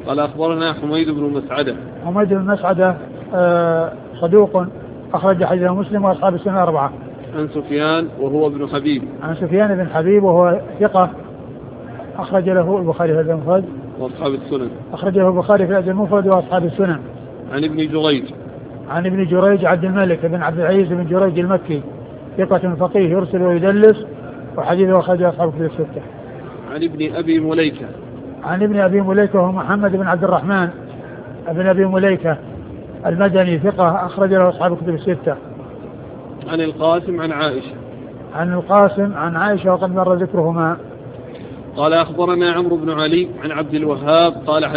قال أخبرنا حميد بن مسعدة. حميد بن مسعدة صدوق أخرج حديثه مسلم وأصحاب السنة 4. عن سفيان وهو ابن حبيب. عن سفيان بن حبيب وهو ثقة أخرج له البخاري في الأدب المفرد وأصحاب السنن. أخرج له البخاري في الأدب المفرد وأصحاب السنن. عن ابن جريج. عن ابن جريج عبد الملك بن عبد العزيز بن جريج المكي ثقة فقيه يرسل ويدلس وحديثه أخرج أصحاب الكتب الستة. عن ابن أبي مليكة. عن ابن أبي مليكة وهو محمد بن عبد الرحمن ابن أبي مليكة المدني ثقة أخرج له أصحاب الكتب الستة. عن القاسم عن عائشة. عن القاسم عن عائشة وقد مر ذكرهما. قال أخبرنا عمرو بن علي عن عبد الوهاب قال